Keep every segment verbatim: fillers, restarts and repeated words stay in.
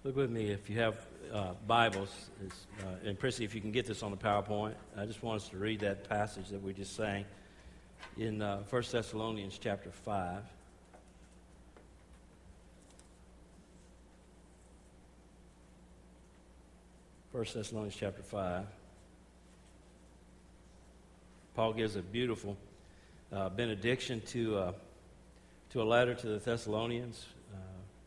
Look with me if you have uh, Bibles, uh, and Prissy, if you can get this on the PowerPoint. I just want us to read that passage that we just sang in uh, First Thessalonians chapter five. First Thessalonians chapter five. Paul gives a beautiful uh, benediction to uh, to a letter to the Thessalonians, uh,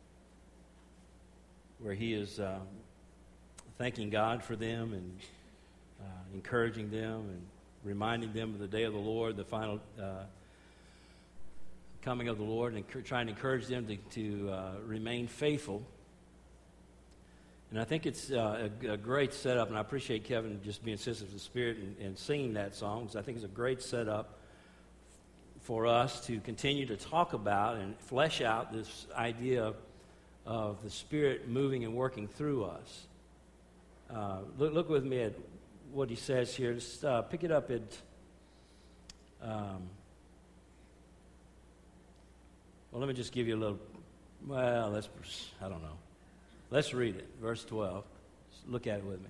where he is uh, thanking God for them and uh, encouraging them and reminding them of the day of the Lord, the final uh, coming of the Lord, and enc- trying to encourage them to, to uh, remain faithful. And I think it's uh, a, a great setup, and I appreciate Kevin just being sensitive to the Spirit and, and singing that song, because I think it's a great setup for us to continue to talk about and flesh out this idea of, of the Spirit moving and working through us. Uh, look, look with me at what he says here. Just uh, pick it up at um, well, let me just give you a little, well, let's, I don't know. Let's read it, verse twelve. Just look at it with me.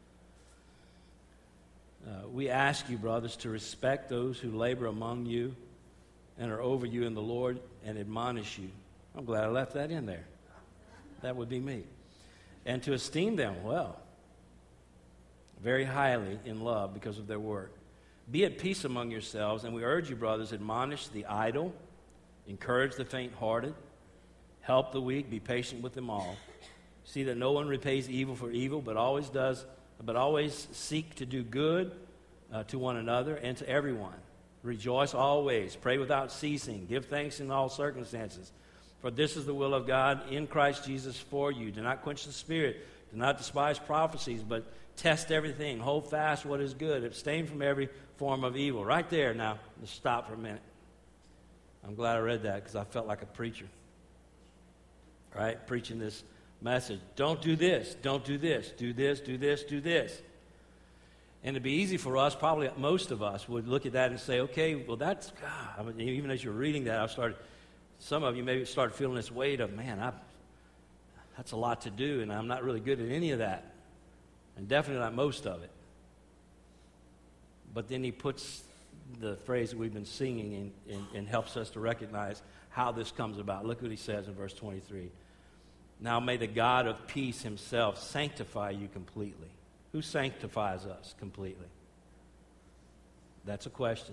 Uh, we ask you, brothers, to respect those who labor among you and are over you in the Lord and admonish you. I'm glad I left that in there. That would be me. And to esteem them well, very highly in love because of their work. Be at peace among yourselves, and we urge you, brothers, admonish the idle, encourage the faint-hearted, help the weak, be patient with them all. See that no one repays evil for evil, but always does, but always seek to do good uh, to one another and to everyone. Rejoice always, pray without ceasing, give thanks in all circumstances. For this is the will of God in Christ Jesus for you. Do not quench the Spirit, do not despise prophecies, but test everything, hold fast what is good, abstain from every form of evil. Right there now, let's stop for a minute. I'm glad I read that because I felt like a preacher. Right? Preaching this message. Don't do this, don't do this, do this, do this, do this. And it'd be easy for us, probably most of us would look at that and say, okay, well that's, God, I mean, even as you're reading that, I started, some of you maybe started feeling this weight of, man, I, that's a lot to do, and I'm not really good at any of that. And definitely not most of it. But then he puts the phrase that we've been singing and, and, and helps us to recognize how this comes about. Look what he says in verse twenty-three. Now may the God of peace himself sanctify you completely. Who sanctifies us completely? That's a question.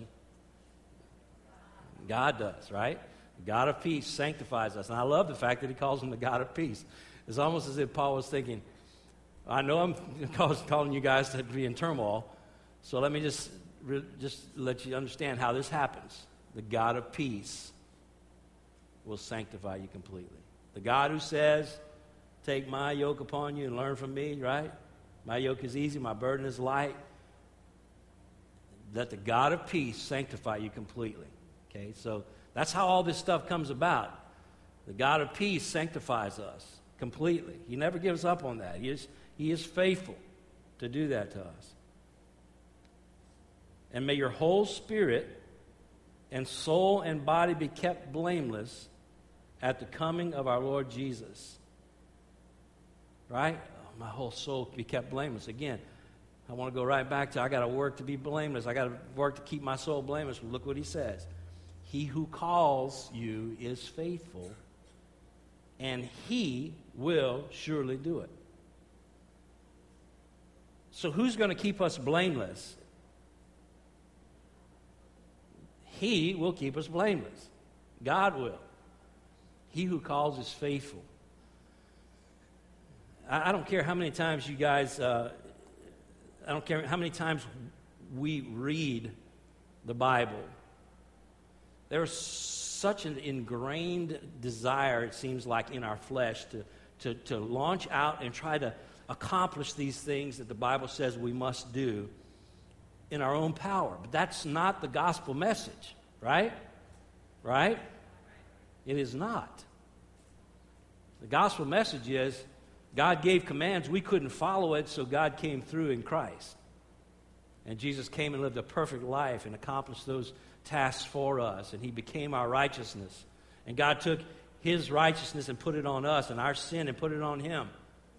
God does, right? The God of peace sanctifies us. And I love the fact that he calls him the God of peace. It's almost as if Paul was thinking, I know I'm calling you guys to be in turmoil, so let me just, just let you understand how this happens. The God of peace will sanctify you completely. The God who says, take my yoke upon you and learn from me, right? My yoke is easy, my burden is light. Let the God of peace sanctify you completely. Okay, so that's how all this stuff comes about. The God of peace sanctifies us completely. He never gives up on that. He is, he is faithful to do that to us. And may your whole spirit and soul and body be kept blameless at the coming of our Lord Jesus. Right? Oh, my whole soul be kept blameless. Again, I want to go right back to I got to work to be blameless. I got to work to keep my soul blameless. Look what he says. He who calls you is faithful, and he will surely do it. So who's going to keep us blameless? He will keep us blameless. God will. He who calls is faithful. I, I don't care how many times you guys, uh, I don't care how many times we read the Bible. There's such an ingrained desire, it seems like, in our flesh to, to, to launch out and try to accomplish these things that the Bible says we must do in our own power. But that's not the gospel message, right? Right? It is not. The gospel message is God gave commands. We couldn't follow it, so God came through in Christ. And Jesus came and lived a perfect life and accomplished those tasks for us. And he became our righteousness. And God took his righteousness and put it on us, and our sin and put it on him.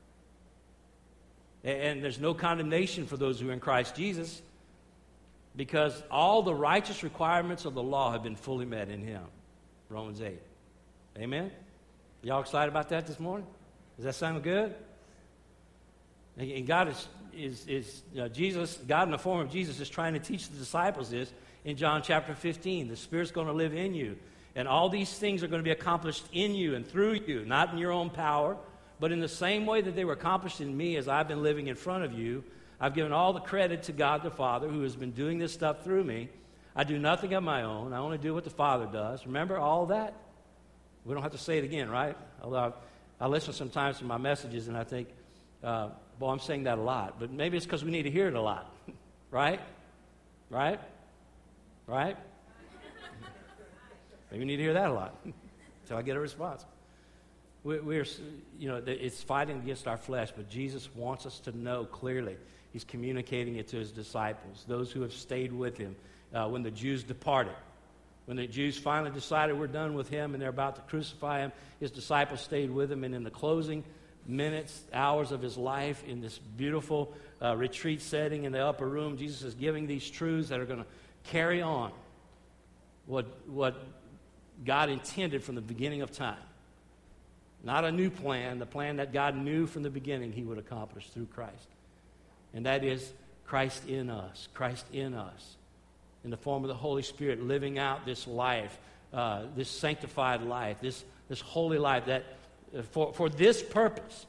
And, and there's no condemnation for those who are in Christ Jesus, because all the righteous requirements of the law have been fully met in him. Romans eight. Amen? Y'all excited about that this morning? Does that sound good? And God is, is, is uh, Jesus, God in the form of Jesus is trying to teach the disciples this in John chapter fifteen. The Spirit's going to live in you. And all these things are going to be accomplished in you and through you, not in your own power, but in the same way that they were accomplished in me as I've been living in front of you. I've given all the credit to God the Father, who has been doing this stuff through me. I do nothing of my own. I only do what the Father does. Remember all that? We don't have to say it again, right? Although I, I listen sometimes to my messages and I think, uh, boy, I'm saying that a lot. But maybe it's because we need to hear it a lot. Right? Right? Right? Maybe we need to hear that a lot until I get a response. We're, we're, you know, it's fighting against our flesh, but Jesus wants us to know clearly. He's communicating it to his disciples, those who have stayed with him uh, when the Jews departed. When the Jews finally decided we're done with him and they're about to crucify him, his disciples stayed with him, and in the closing minutes, hours of his life, in this beautiful uh, retreat setting in the upper room, Jesus is giving these truths that are going to carry on what, what God intended from the beginning of time. Not a new plan, the plan that God knew from the beginning he would accomplish through Christ. And that is Christ in us, Christ in us, in the form of the Holy Spirit, living out this life, uh, this sanctified life, this, this holy life, that uh, for, for this purpose,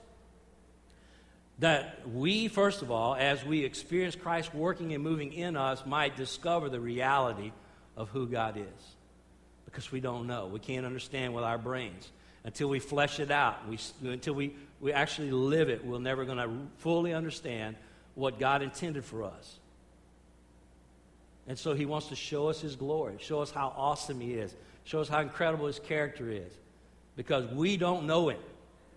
that we, first of all, as we experience Christ working and moving in us, might discover the reality of who God is. Because we don't know. We can't understand with our brains. Until we flesh it out, we, until we, we actually live it, we're never going to fully understand what God intended for us. And so he wants to show us his glory, show us how awesome he is, show us how incredible his character is, because we don't know him.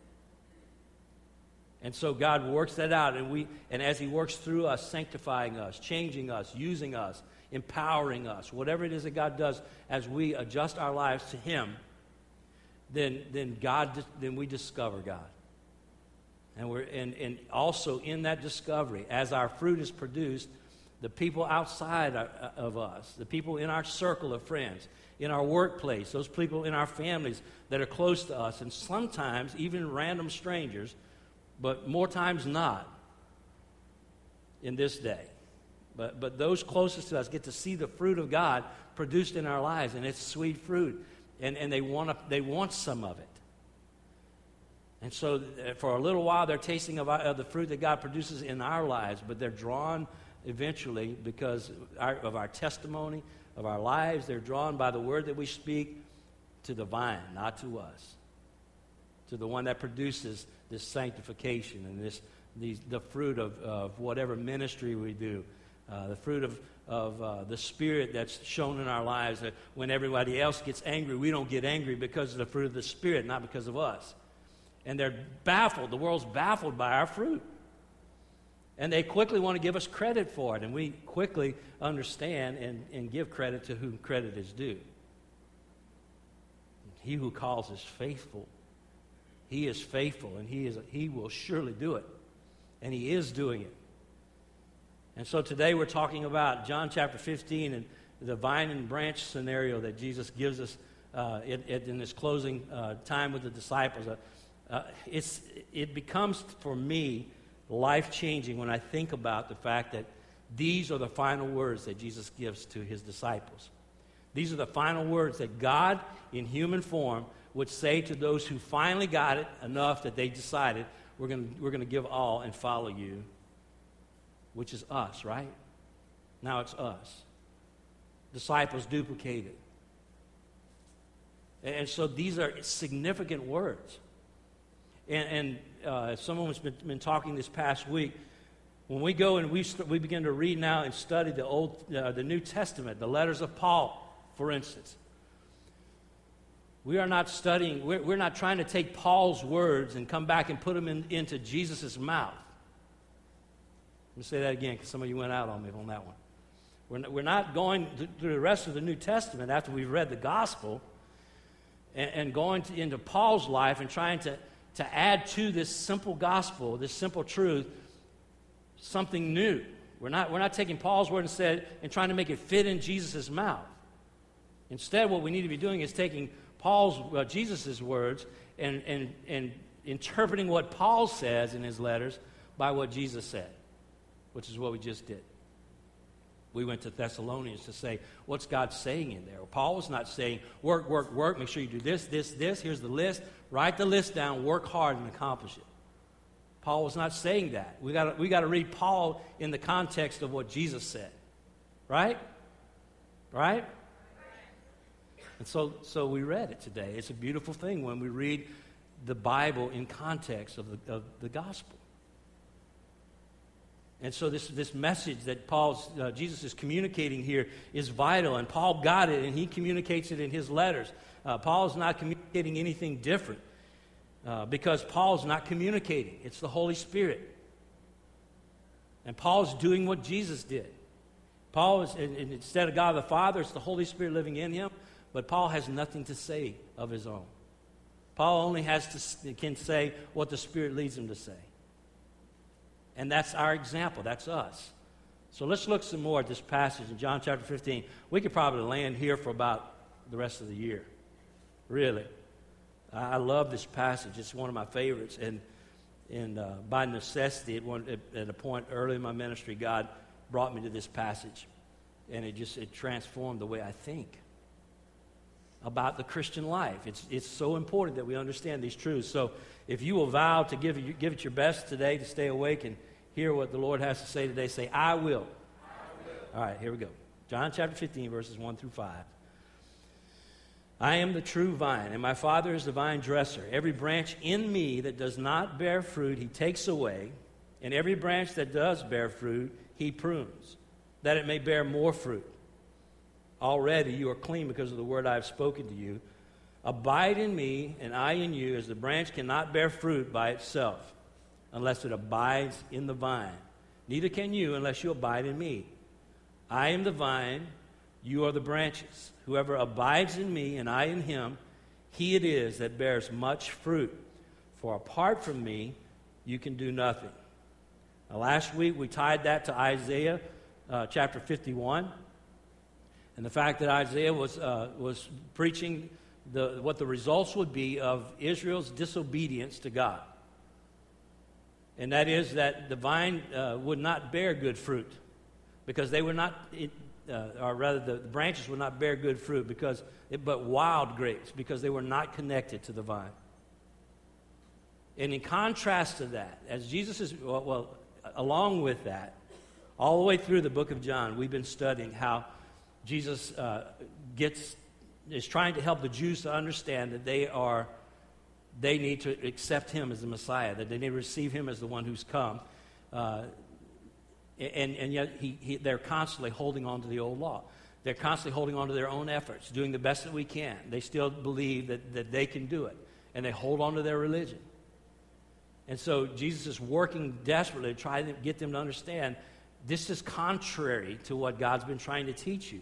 And so God works that out, and we, and as he works through us, sanctifying us, changing us, using us, empowering us, whatever it is that God does as we adjust our lives to him, then then God then we discover God. And we're and, and also in that discovery, as our fruit is produced, the people outside of us, the people in our circle of friends, in our workplace, those people in our families that are close to us, and sometimes even random strangers, but more times not in this day. But but those closest to us get to see the fruit of God produced in our lives, and it's sweet fruit. And, and they want to, they want some of it. And so for a little while, they're tasting of, our, of the fruit that God produces in our lives, but they're drawn eventually because our, of our testimony, of our lives. They're drawn by the word that we speak to the vine, not to us, to the one that produces this sanctification and this these, the fruit of, of whatever ministry we do, uh, the fruit of of uh, the Spirit that's shown in our lives. That when everybody else gets angry, we don't get angry because of the fruit of the Spirit, not because of us. And they're baffled. The world's baffled by our fruit. And they quickly want to give us credit for it. And we quickly understand and, and give credit to whom credit is due. He who calls is faithful. He is faithful, and he is he will surely do it. And he is doing it. And so today we're talking about John chapter fifteen and the vine and branch scenario that Jesus gives us uh, in, in this closing uh, time with the disciples. Uh, uh, it's, it becomes, for me, life-changing when I think about the fact that these are the final words that Jesus gives to his disciples. These are the final words that God, in human form, would say to those who finally got it enough that they decided, we're going we're going to give all and follow you. Which is us, right? Now it's us. Disciples duplicated. And so these are significant words. And, and uh, someone has been, been talking this past week. When we go and we st- we begin to read now and study the Old, uh, the New Testament, the letters of Paul, for instance, we are not studying. We're, we're not trying to take Paul's words and come back and put them in, into Jesus' mouth. Let me say that again because some of you went out on me on that one. We're not, we're not going through the rest of the New Testament after we've read the gospel and, and going to, into Paul's life and trying to, to add to this simple gospel, this simple truth, something new. We're not, we're not taking Paul's word and, said, and trying to make it fit in Jesus' mouth. Instead, what we need to be doing is taking Paul's, uh, Jesus' words and, and, and interpreting what Paul says in his letters by what Jesus said, which is what we just did. We went to Thessalonians to say, what's God saying in there? Well, Paul was not saying, work, work, work, make sure you do this, this, this. Here's the list. Write the list down, work hard, and accomplish it. Paul was not saying that. We got we got to read Paul in the context of what Jesus said. Right? Right? And so, so we read it today. It's a beautiful thing when we read the Bible in context of the, of the gospel. And so this, this message that Paul's, uh, Jesus is communicating here is vital, and Paul got it, and he communicates it in his letters. Uh, Paul's not communicating anything different uh, because Paul's not communicating. It's the Holy Spirit. And Paul's doing what Jesus did. Paul is, and, and instead of God the Father, it's the Holy Spirit living in him, but Paul has nothing to say of his own. Paul only has to can say what the Spirit leads him to say. And that's our example. That's us. So let's look some more at this passage in John chapter fifteen. We could probably land here for about the rest of the year. Really. I love this passage. It's one of my favorites. And and uh, by necessity, at, one, at, at a point early in my ministry, God brought me to this passage. And it just it transformed the way I think about the Christian life. It's it's so important that we understand these truths. So if you will vow to give it, give it your best today to stay awake and hear what the Lord has to say today, say, I will. I will. All right, here we go. John chapter fifteen, verses one through five. I am the true vine, and my Father is the vine dresser. Every branch in me that does not bear fruit, he takes away, and every branch that does bear fruit, he prunes, that it may bear more fruit. Already you are clean because of the word I have spoken to you. Abide in me, and I in you, as the branch cannot bear fruit by itself, unless it abides in the vine. Neither can you unless you abide in me. I am the vine, you are the branches. Whoever abides in me, and I in him, he it is that bears much fruit. For apart from me, you can do nothing. Now, last week we tied that to Isaiah uh, chapter fifty-one. And the fact that Isaiah was uh, was preaching the, what the results would be of Israel's disobedience to God. And that is that the vine uh, would not bear good fruit because they were not, it, uh, or rather the, the branches would not bear good fruit because, it, but wild grapes because they were not connected to the vine. And in contrast to that, as Jesus is, well, well along with that, all the way through the book of John, we've been studying how Jesus uh, gets is trying to help the Jews to understand that they are they need to accept him as the Messiah, that they need to receive him as the one who's come, uh, and and yet he, he, they're constantly holding on to the old law. They're constantly holding on to their own efforts, doing the best that we can. They still believe that, that they can do it, and they hold on to their religion. And so Jesus is working desperately to try to get them to understand this is contrary to what God's been trying to teach you.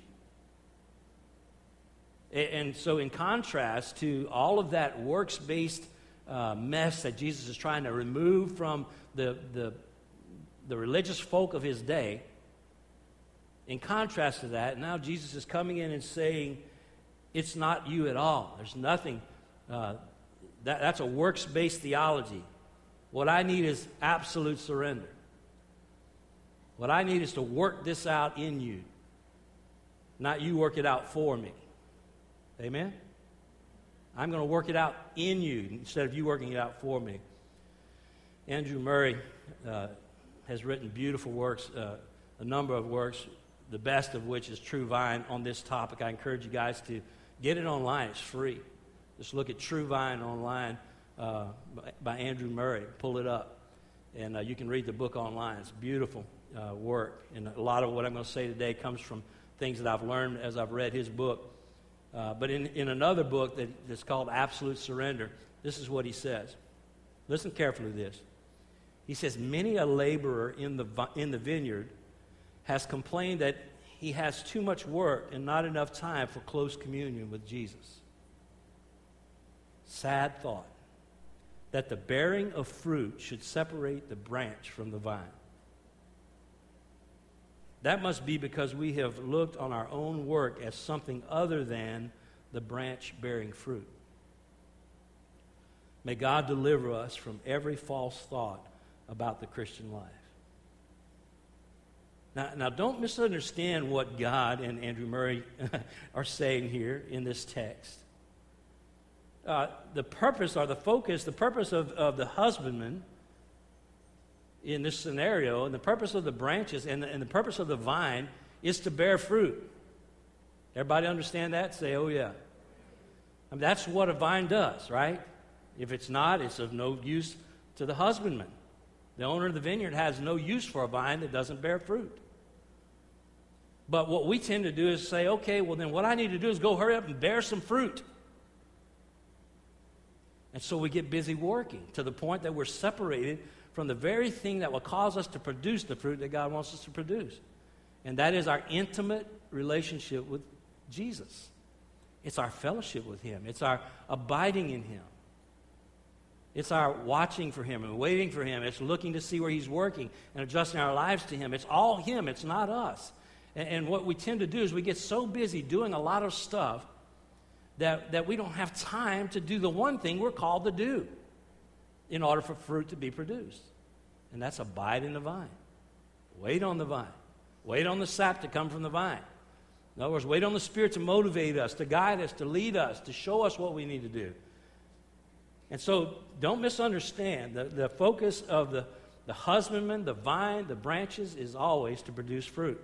And so in contrast to all of that works-based uh, mess that Jesus is trying to remove from the, the, the religious folk of his day, in contrast to that, now Jesus is coming in and saying, it's not you at all. There's nothing, uh, that, that's a works-based theology. What I need is absolute surrender. What I need is to work this out in you, not you work it out for me. Amen? I'm going to work it out in you instead of you working it out for me. Andrew Murray uh, has written beautiful works, uh, a number of works, the best of which is True Vine on this topic. I encourage you guys to get it online. It's free. Just look at True Vine online uh, by Andrew Murray. Pull it up. And uh, you can read the book online. It's beautiful uh, work. And a lot of what I'm going to say today comes from things that I've learned as I've read his book. Uh, but in, in another book that, that's called Absolute Surrender, this is what he says. Listen carefully to this. He says, many a laborer in the, in the vineyard has complained that he has too much work and not enough time for close communion with Jesus. Sad thought that the bearing of fruit should separate the branch from the vine. That must be because we have looked on our own work as something other than the branch bearing fruit. May God deliver us from every false thought about the Christian life. Now, now don't misunderstand what God and Andrew Murray are saying here in this text. Uh, the purpose or the focus, the purpose of, of the husbandman in this scenario, and the purpose of the branches and the, and the purpose of the vine is to bear fruit. Everybody understand that? Say, oh yeah. I mean, that's what a vine does, right? If it's not, it's of no use to the husbandman. The owner of the vineyard has no use for a vine that doesn't bear fruit. But what we tend to do is say, okay, well then what I need to do is go hurry up and bear some fruit. And so we get busy working to the point that we're separated from the very thing that will cause us to produce the fruit that God wants us to produce. And that is our intimate relationship with Jesus. It's our fellowship with Him. It's our abiding in Him. It's our watching for Him and waiting for Him. It's looking to see where He's working and adjusting our lives to Him. It's all Him. It's not us. And, and what we tend to do is we get so busy doing a lot of stuff that, that we don't have time to do the one thing we're called to do in order for fruit to be produced. And that's abide in the vine. Wait on the vine. Wait on the sap to come from the vine. In other words, wait on the Spirit to motivate us, to guide us, to lead us, to show us what we need to do. And so don't misunderstand. The, the focus of the, the husbandman, the vine, the branches is always to produce fruit.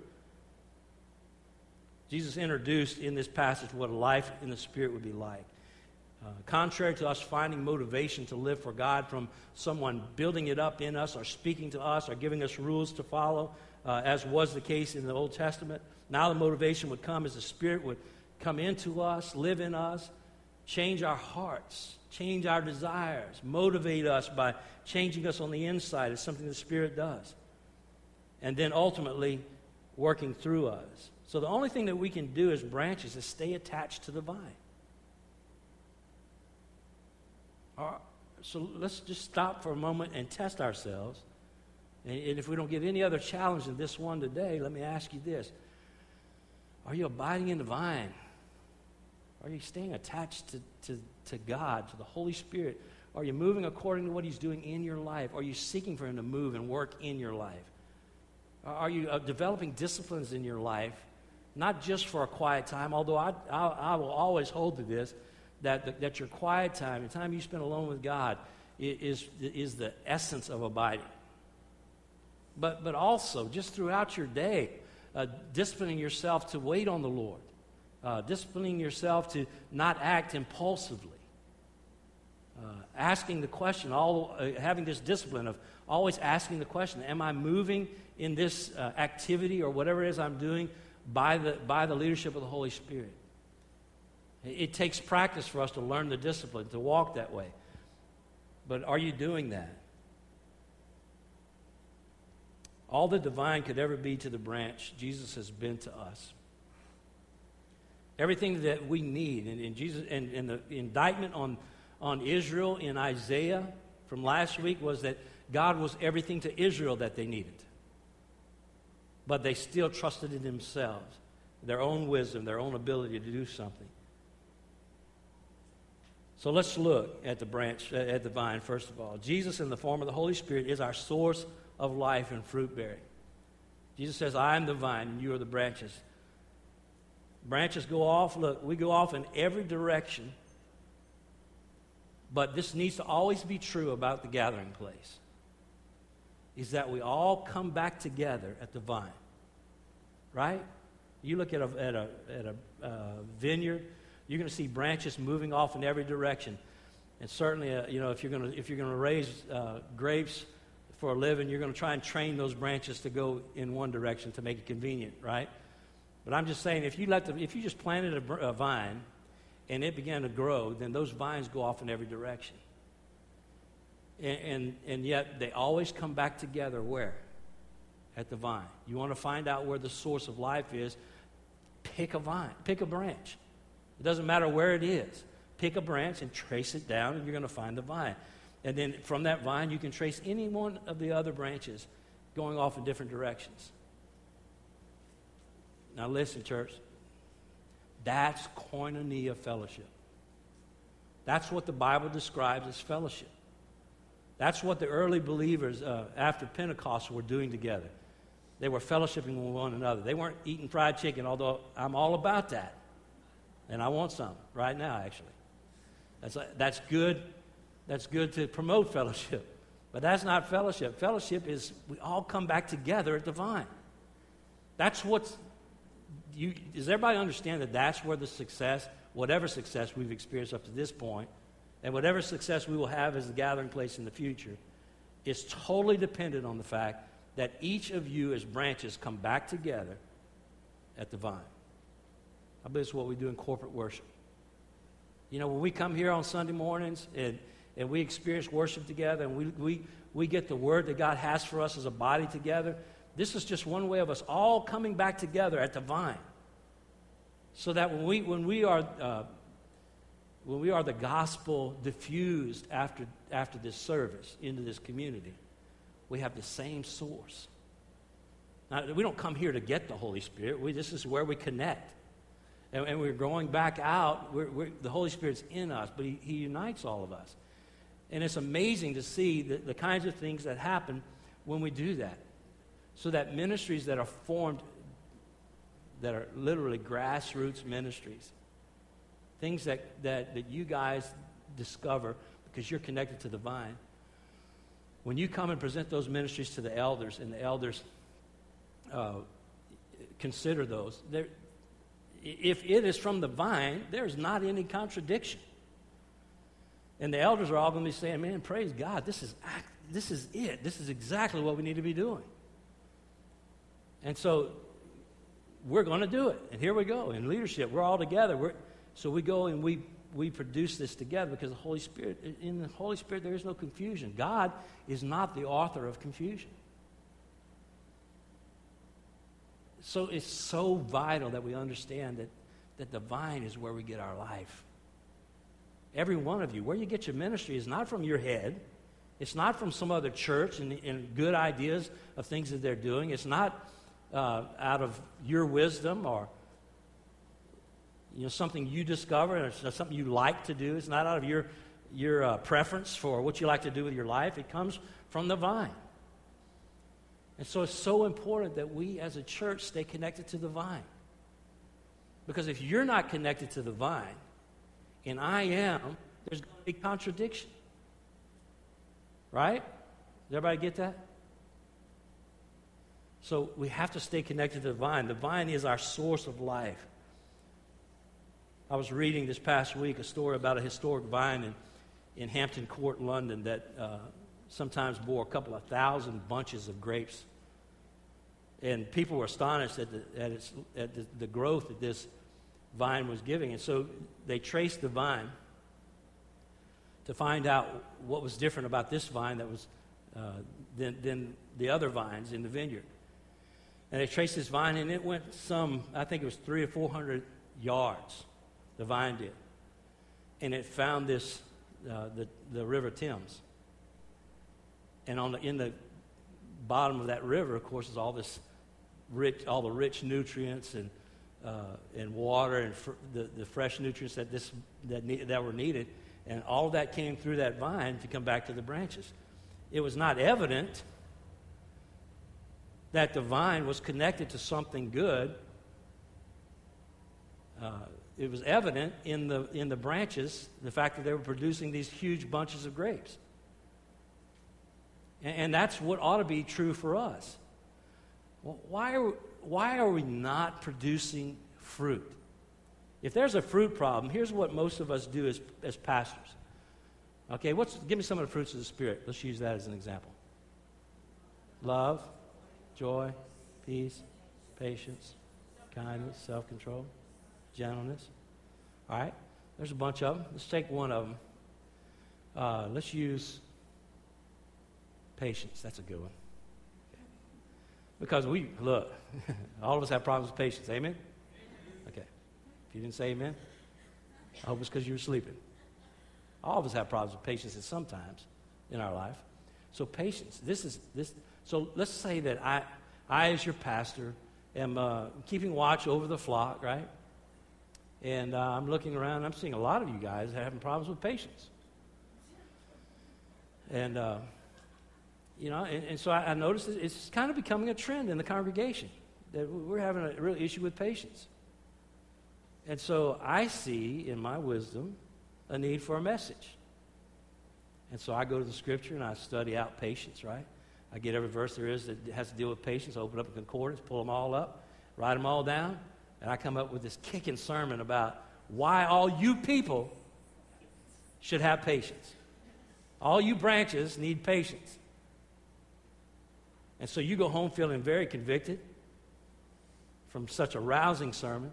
Jesus introduced in this passage what a life in the Spirit would be like. Uh, contrary to us finding motivation to live for God from someone building it up in us or speaking to us or giving us rules to follow, uh, as was the case in the Old Testament, now the motivation would come as the Spirit would come into us, live in us, change our hearts, change our desires, motivate us by changing us on the inside. It's something the Spirit does. And then ultimately working through us. So the only thing that we can do as branches is stay attached to the vine. Uh, so let's just stop for a moment and test ourselves. And, and if we don't get any other challenge than this one today, let me ask you this. Are you abiding in the vine? Are you staying attached to, to, to God, to the Holy Spirit? Are you moving according to what He's doing in your life? Are you seeking for Him to move and work in your life? Are you uh, developing disciplines in your life, not just for a quiet time, although I, I, I will always hold to this, that, that your quiet time, the time you spend alone with God, is, is the essence of abiding. But, but also, just throughout your day, uh, disciplining yourself to wait on the Lord, uh, disciplining yourself to not act impulsively, uh, asking the question, all, uh, having this discipline of always asking the question, am I moving in this uh, activity or whatever it is I'm doing by the, by the leadership of the Holy Spirit? It takes practice for us to learn the discipline, to walk that way. But are you doing that? All that the vine could ever be to the branch, Jesus has been to us. Everything that we need, and, and Jesus, and, and the indictment on, on Israel in Isaiah from last week was that God was everything to Israel that they needed. But they still trusted in themselves, their own wisdom, their own ability to do something. So let's look at the branch, at the vine, first of all. Jesus, in the form of the Holy Spirit, is our source of life and fruit bearing. Jesus says, I am the vine and you are the branches. Branches go off, look, we go off in every direction. But this needs to always be true about the gathering place, is that we all come back together at the vine. Right? You look at a, at a, at a uh, vineyard, you're going to see branches moving off in every direction. And certainly, uh, you know, if you're going to if you're going to raise uh, grapes for a living, you're going to try and train those branches to go in one direction to make it convenient, right? But I'm just saying, if you let the if you just planted a, a vine and it began to grow, then those vines go off in every direction. And, and and yet they always come back together where? At the vine. You want to find out where the source of life is? Pick a vine. Pick a branch. It doesn't matter where it is. Pick a branch and trace it down, and you're going to find the vine. And then from that vine, you can trace any one of the other branches going off in different directions. Now listen, church. That's koinonia fellowship. That's what the Bible describes as fellowship. That's what the early believers uh, after Pentecost were doing together. They were fellowshipping with one another. They weren't eating fried chicken, although I'm all about that. And I want some right now, actually. That's, that's good. That's good to promote fellowship. But that's not fellowship. Fellowship is we all come back together at the vine. That's what's... You, does everybody understand that that's where the success, whatever success we've experienced up to this point, and whatever success we will have as the gathering place in the future, is totally dependent on the fact that each of you as branches come back together at the vine. I believe it's what we do in corporate worship. You know, when we come here on Sunday mornings and, and we experience worship together and we, we, we get the word that God has for us as a body together, this is just one way of us all coming back together at the vine. So that when we when we are uh, when we are the gospel diffused after after this service into this community, we have the same source. Now, we don't come here to get the Holy Spirit. We, this is where we connect. And, and we're going back out. We're, we're, the Holy Spirit's in us, but he, he unites all of us. And it's amazing to see the, the kinds of things that happen when we do that. So that ministries that are formed, that are literally grassroots ministries, things that, that, that you guys discover because you're connected to the vine, when you come and present those ministries to the elders and the elders uh, consider those, if it is from the vine, there's not any contradiction. And the elders are all going to be saying, man, praise God, this is, this is it. This is exactly what we need to be doing. And so we're going to do it. And here we go. In leadership, we're all together. We're, so we go and we, we produce this together because the Holy Spirit, in the Holy Spirit, there is no confusion. God is not the author of confusion. So it's so vital that we understand that, that the vine is where we get our life. Every one of you, where you get your ministry is not from your head. It's not from some other church and, and good ideas of things that they're doing. It's not uh, out of your wisdom or you know something you discover or something you like to do. It's not out of your your uh, preference for what you like to do with your life. It comes from the vine. And so it's so important that we as a church stay connected to the vine. Because if you're not connected to the vine, and I am, there's going to be contradiction. Right? Does everybody get that? So we have to stay connected to the vine. The vine is our source of life. I was reading this past week a story about a historic vine in, in Hampton Court, London, that uh, sometimes bore a couple of thousand bunches of grapes. And people were astonished at the, at its, at the, the growth that this vine was giving. And so they traced the vine to find out what was different about this vine that was uh, than, than the other vines in the vineyard. And they traced this vine, and it went some, I think it was three or four hundred yards, the vine did. And it found this, uh, the, the River Thames. And on the, in the bottom of that river, of course, is all this rich, all the rich nutrients and uh, and water and fr- the, the fresh nutrients that this that ne- that were needed. And all of that came through that vine to come back to the branches. It was not evident that the vine was connected to something good. Uh, it was evident in the in the branches, the fact that they were producing these huge bunches of grapes. And, and that's what ought to be true for us. Well, why are why are we not producing fruit? If there's a fruit problem, here's what most of us do as, as pastors. Okay, what's give me some of the fruits of the Spirit. Let's use that as an example. Love, joy, peace, patience, kindness, self-control, gentleness. All right, there's a bunch of them. Let's take one of them. Uh, let's use patience. That's a good one. Because we, look, all of us have problems with patience. Amen? Okay. If you didn't say amen, I hope it's because you were sleeping. All of us have problems with patience at some times in our life. So patience. This is this. So let's say that I, I as your pastor, am uh, keeping watch over the flock, right? And uh, I'm looking around, I'm seeing a lot of you guys having problems with patience. And, uh, you know, and, and so I, I noticed it's kind of becoming a trend in the congregation that we're having a real issue with patience. And so I see, in my wisdom, a need for a message. And so I go to the Scripture and I study out patience, right? I get every verse there is that has to deal with patience, open up a concordance, pull them all up, write them all down, and I come up with this kicking sermon about why all you people should have patience. All you branches need patience. And so you go home feeling very convicted from such a rousing sermon.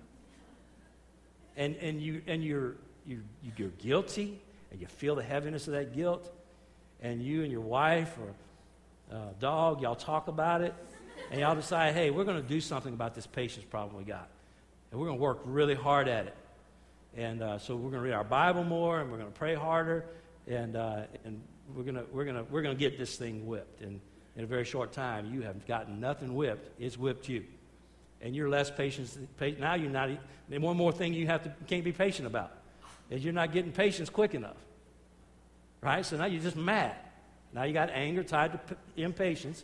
And and you and you're you you're guilty, and you feel the heaviness of that guilt. And you and your wife or uh, dog, y'all talk about it, and y'all decide, hey, we're going to do something about this patience problem we got, and we're going to work really hard at it. And uh, so we're going to read our Bible more, and we're going to pray harder, and uh, and we're going to we're going to we're going to get this thing whipped. And in a very short time, you have gotten nothing whipped; it's whipped you, and you're less patient. Now you're not. And one more thing you have to can't be patient about is you're not getting patience quick enough, right? So now you're just mad. Now you got anger tied to p- impatience.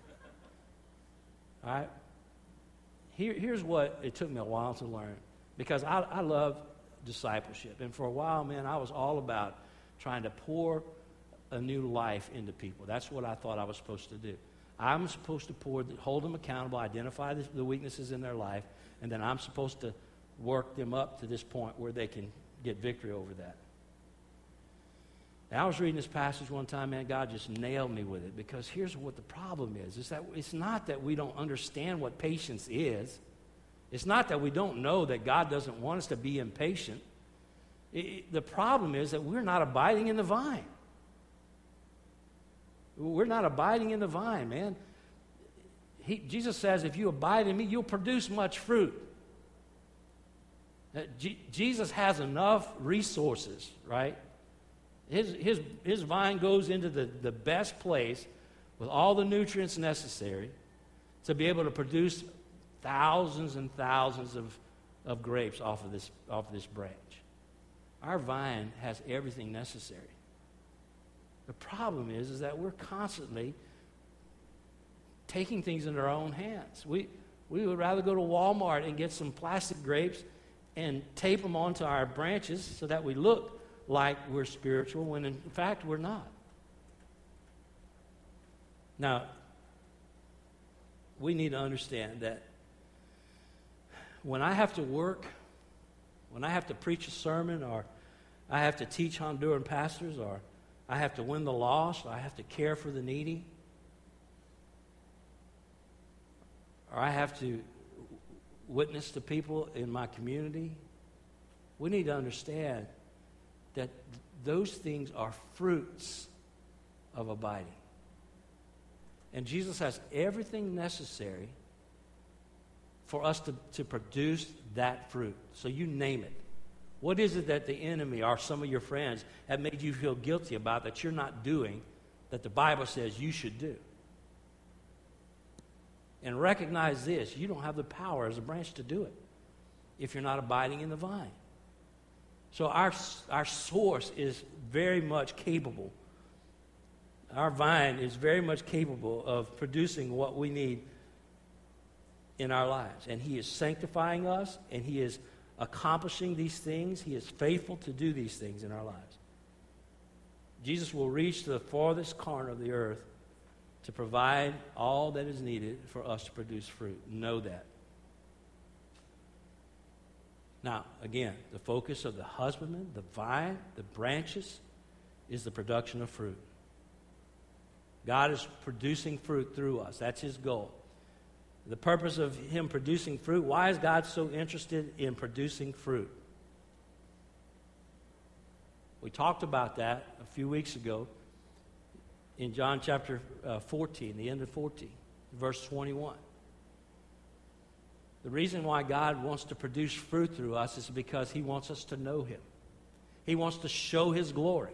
All right. Here, here's what it took me a while to learn, because I, I love discipleship, and for a while, man, I was all about trying to pour a new life into people. That's what I thought I was supposed to do. I'm supposed to pour, hold them accountable, identify the, the weaknesses in their life, and then I'm supposed to work them up to this point where they can get victory over that. And I was reading this passage one time, man, God just nailed me with it, because here's what the problem is, is that it's not that we don't understand what patience is. It's not that we don't know that God doesn't want us to be impatient. It, it, the problem is that we're not abiding in the vine. We're not abiding in the vine, man. He, Jesus says, if you abide in me, you'll produce much fruit. Uh, G- Jesus has enough resources, right? His, his, his vine goes into the, the best place with all the nutrients necessary to be able to produce thousands and thousands of, of grapes off of this, off of this branch. Our vine has everything necessary. The problem is, is that we're constantly taking things into our own hands. We, we would rather go to Walmart and get some plastic grapes and tape them onto our branches so that we look like we're spiritual, when in fact we're not. Now, we need to understand that when I have to work, when I have to preach a sermon, or I have to teach Honduran pastors, or I have to win the lost, or I have to care for the needy, or I have to witness to people in my community, we need to understand that those things are fruits of abiding. And Jesus has everything necessary for us to, to produce that fruit. So you name it. What is it that the enemy or some of your friends have made you feel guilty about that you're not doing, that the Bible says you should do? And recognize this: you don't have the power as a branch to do it if you're not abiding in the vine. So our, our source is very much capable. Our vine is very much capable of producing what we need in our lives. And he is sanctifying us, and he is accomplishing these things. He is faithful to do these things in our lives. Jesus will reach to the farthest corner of the earth to provide all that is needed for us to produce fruit. Know that. Now, again, the focus of the husbandman, the vine, the branches, is the production of fruit. God is producing fruit through us. That's his goal. The purpose of him producing fruit, why is God so interested in producing fruit? We talked about that a few weeks ago in John chapter uh, fourteen, the end of fourteen, verse twenty-one. The reason why God wants to produce fruit through us is because he wants us to know him. He wants to show his glory.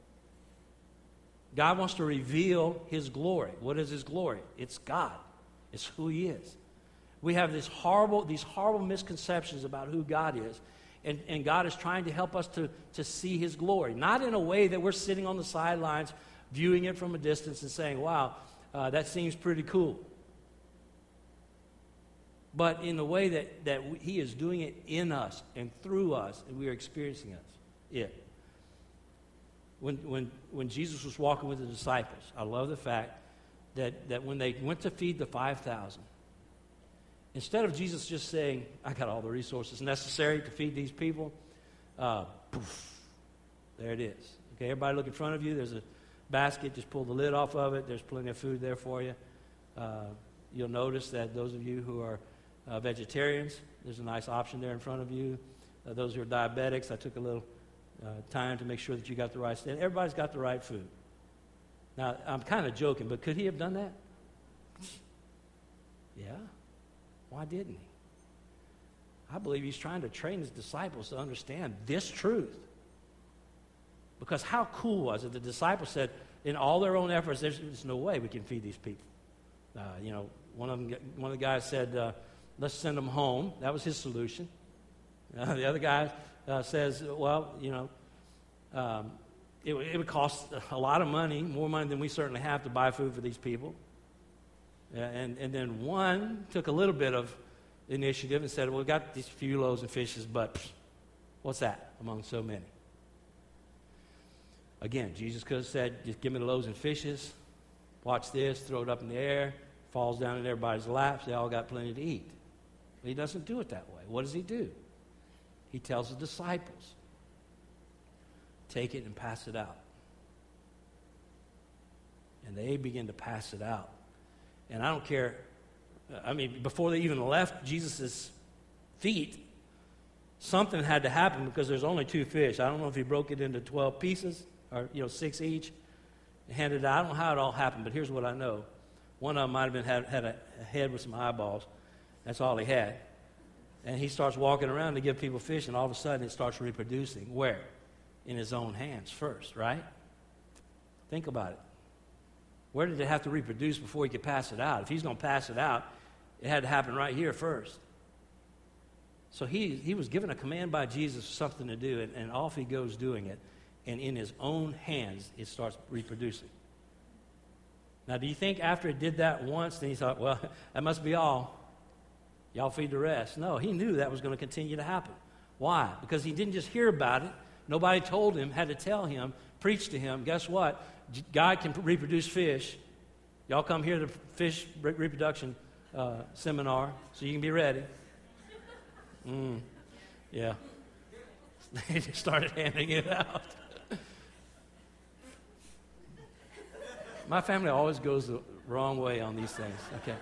God wants to reveal his glory. What is his glory? It's God. It's who he is. We have this horrible, these horrible misconceptions about who God is. And, and God is trying to help us to, to see his glory. Not in a way that we're sitting on the sidelines viewing it from a distance and saying, wow, uh, that seems pretty cool. But in the way that, that he is doing it in us and through us, and we are experiencing us, it. When, when, when Jesus was walking with the disciples, I love the fact that, that when they went to feed the five thousand, instead of Jesus just saying, I got all the resources necessary to feed these people, uh, poof, there it is. Okay, everybody look in front of you. There's a basket. Just pull the lid off of it. There's plenty of food there for you. Uh, you'll notice that those of you who are uh, vegetarians, there's a nice option there in front of you. Uh, those who are diabetics, I took a little uh, time to make sure that you got the right stand. Everybody's got the right food. Now, I'm kind of joking, but could he have done that? Yeah. Why didn't he? I believe he's trying to train his disciples to understand this truth. Because how cool was it? The disciples said, in all their own efforts, there's, there's no way we can feed these people. Uh, you know, one of them, one of the guys said, uh, let's send them home. That was his solution. Uh, the other guy uh, says, well, you know, um, it, it would cost a lot of money, more money than we certainly have to buy food for these people. Uh, and, and then one took a little bit of initiative and said, well, we've got these few loaves and fishes, but pfft, what's that among so many? Again, Jesus could have said, just give me the loaves and fishes. Watch this, throw it up in the air, falls down in everybody's laps. They all got plenty to eat. But he doesn't do it that way. What does he do? He tells the disciples, take it and pass it out. And they begin to pass it out. And I don't care, I mean, before they even left Jesus' feet, something had to happen because there's only two fish. I don't know if he broke it into twelve pieces or, you know, six each and handed it out. I don't know how it all happened, but here's what I know. One of them might have been had, had a, a head with some eyeballs. That's all he had. And he starts walking around to give people fish, and all of a sudden it starts reproducing. Where? In his own hands first, right? Think about it. Where did it have to reproduce before he could pass it out? If he's going to pass it out, it had to happen right here first. So he, he was given a command by Jesus for something to do, and, and off he goes doing it. And in his own hands, it starts reproducing. Now, do you think after it did that once, then he thought, well, that must be all. Y'all feed the rest. No, he knew that was going to continue to happen. Why? Because he didn't just hear about it. Nobody told him, had to tell him, preach to him. Guess what? God can reproduce fish. Y'all come here to the fish re- reproduction uh, seminar so you can be ready. Mm, yeah. They just started handing it out. My family always goes the wrong way on these things. Okay.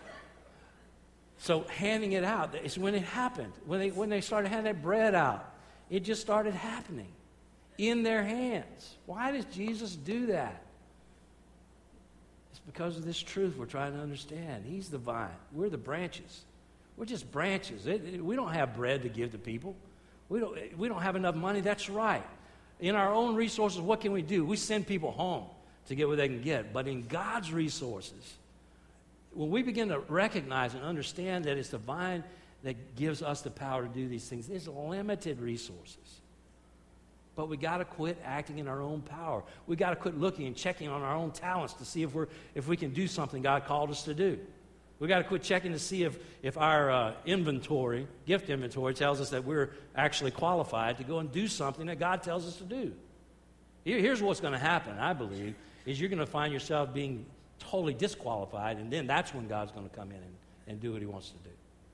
So handing it out is when it happened. When they when they started handing that bread out, it just started happening in their hands. Why does Jesus do that? It's because of this truth we're trying to understand. He's the vine. We're the branches. We're just branches. It, it, we don't have bread to give to people. We don't, we don't have enough money. That's right. In our own resources, what can we do? We send people home to get what they can get. But in God's resources, when we begin to recognize and understand that it's the vine that gives us the power to do these things, there's limited resources. But we got to quit acting in our own power. We got to quit looking and checking on our own talents to see if we're if we can do something God called us to do. We got to quit checking to see if if our uh, inventory, gift inventory, tells us that we're actually qualified to go and do something that God tells us to do. Here, here's what's going to happen, I believe, is you're going to find yourself being totally disqualified, and then that's when God's going to come in and, and do what he wants to do.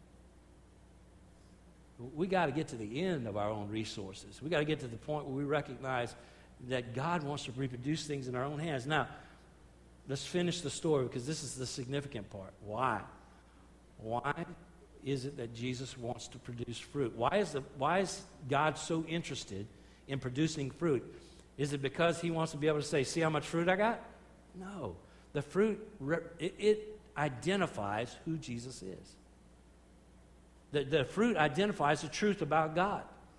We got to get to the end of our own resources. We got to get to the point where we recognize that God wants to reproduce things in our own hands. Now, let's finish the story because this is the significant part. Why? Why is it that Jesus wants to produce fruit? Why is the why is God so interested in producing fruit? Is it because he wants to be able to say, see how much fruit I got? No. The fruit, it, it identifies who Jesus is. The, the fruit identifies the truth about God.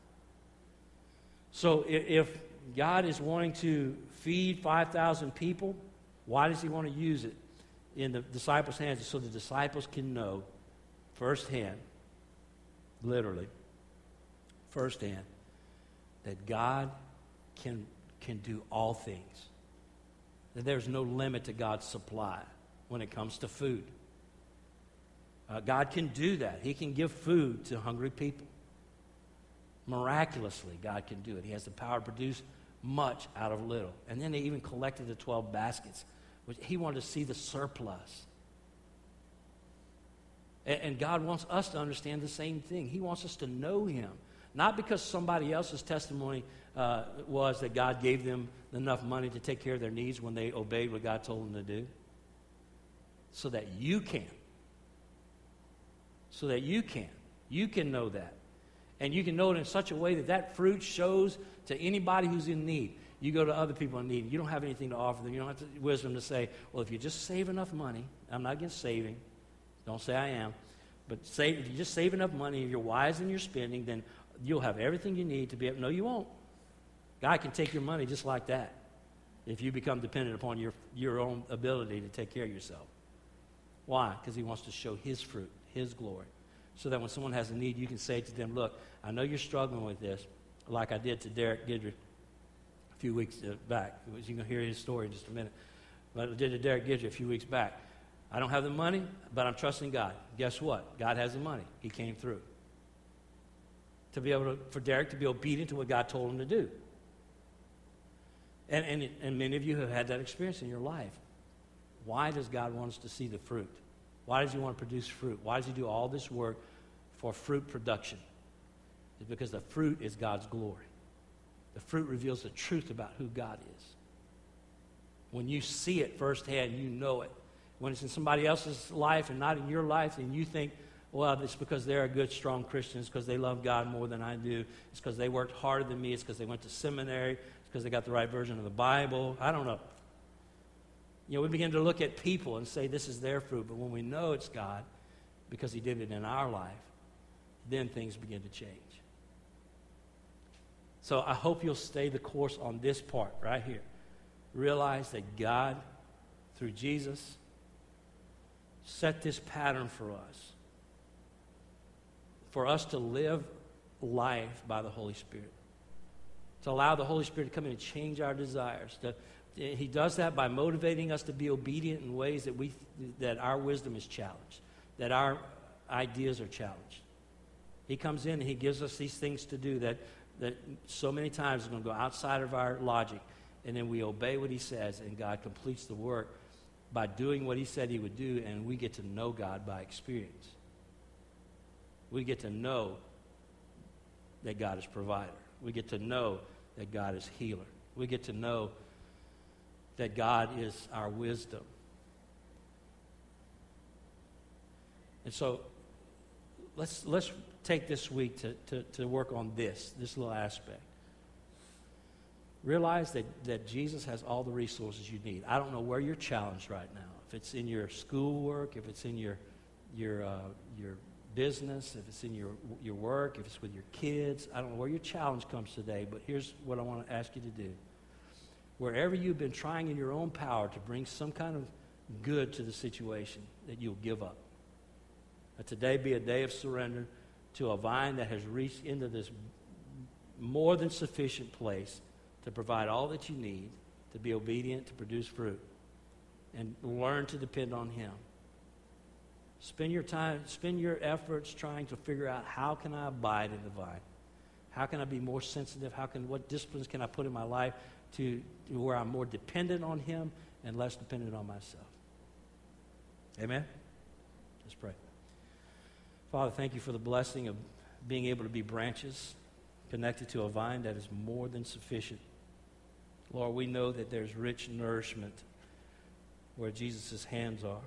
So if, if God is wanting to feed five thousand people, why does he want to use it in the disciples' hands? So the disciples can know firsthand, literally, firsthand, that God can, can do all things. That there's no limit to God's supply when it comes to food. Uh, God can do that. He can give food to hungry people. Miraculously, God can do it. He has the power to produce much out of little. And then they even collected the twelve baskets, which he wanted to see the surplus. And, and God wants us to understand the same thing. He wants us to know him. Not because somebody else's testimony uh, was that God gave them enough money to take care of their needs when they obeyed what God told them to do. So that you can. So that you can. You can know that. And you can know it in such a way that that fruit shows to anybody who's in need. You go to other people in need. You don't have anything to offer them. You don't have the wisdom to say, well, if you just save enough money. I'm not against saving. Don't say I am. But save, if you just save enough money, if you're wise in your spending, then you'll have everything you need to be able. No, you won't. God can take your money just like that if you become dependent upon your, your own ability to take care of yourself. Why? Because he wants to show his fruit, his glory. So that when someone has a need, you can say to them, look, I know you're struggling with this, like I did to Derek Gidry a few weeks back. You're going to hear his story in just a minute. But I did to Derek Gidry a few weeks back. I don't have the money, but I'm trusting God. Guess what? God has the money. He came through. To be able to, for Derek to be obedient to what God told him to do. And, and, and many of you have had that experience in your life. Why does God want us to see the fruit? Why does he want to produce fruit? Why does he do all this work for fruit production? It's because the fruit is God's glory. The fruit reveals the truth about who God is. When you see it firsthand, you know it. When it's in somebody else's life and not in your life, and you think, well, it's because they're a good, strong Christian. It's because they love God more than I do. It's because they worked harder than me. It's because they went to seminary. It's because they got the right version of the Bible. I don't know. You know, we begin to look at people and say this is their fruit. But when we know it's God, because he did it in our life, then things begin to change. So I hope you'll stay the course on this part right here. Realize that God, through Jesus, set this pattern for us. For us to live life by the Holy Spirit. To allow the Holy Spirit to come in and change our desires. To, he does that by motivating us to be obedient in ways that we that our wisdom is challenged. That our ideas are challenged. He comes in and he gives us these things to do that, that so many times is going to go outside of our logic. And then we obey what he says, and God completes the work by doing what he said he would do, and we get to know God by experience. We get to know that God is provider. We get to know that God is healer. We get to know that God is our wisdom. And so let's let's take this week to, to, to work on this, this little aspect. Realize that, that Jesus has all the resources you need. I don't know where you're challenged right now. If it's in your schoolwork, if it's in your your uh, your business, if it's in your your work, if it's with your kids, I don't know where your challenge comes today, but here's what I want to ask you to do. Wherever you've been trying in your own power to bring some kind of good to the situation, that you'll give up. Let today be a day of surrender to a vine that has reached into this more than sufficient place to provide all that you need, to be obedient, to produce fruit, and learn to depend on him. Spend your time, spend your efforts trying to figure out how can I abide in the vine? How can I be more sensitive? How can, what disciplines can I put in my life to, to where I'm more dependent on him and less dependent on myself? Amen? Let's pray. Father, thank you for the blessing of being able to be branches connected to a vine that is more than sufficient. Lord, we know that there's rich nourishment where Jesus' hands are.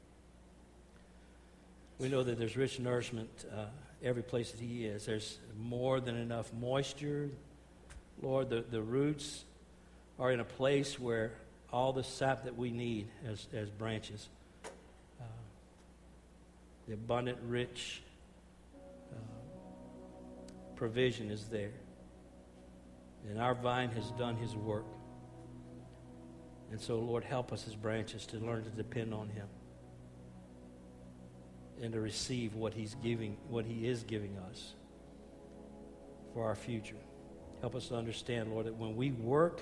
We know that there's rich nourishment uh, every place that he is. There's more than enough moisture. Lord, the, the roots are in a place where all the sap that we need as, as branches, uh, the abundant, rich uh, provision is there. And our vine has done his work. And so, Lord, help us as branches to learn to depend on him. and to receive what he's giving, what he is giving us for our future. Help us to understand, Lord, that when we work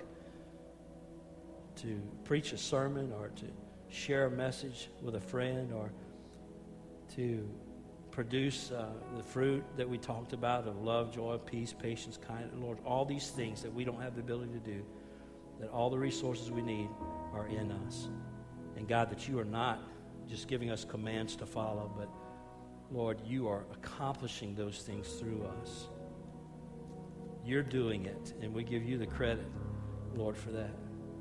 to preach a sermon or to share a message with a friend or to produce uh, the fruit that we talked about of love, joy, peace, patience, kindness, Lord, all these things that we don't have the ability to do, that all the resources we need are in us. And God, that you are not just giving us commands to follow, but Lord, you are accomplishing those things through us. You're doing it, and we give you the credit, Lord, for that.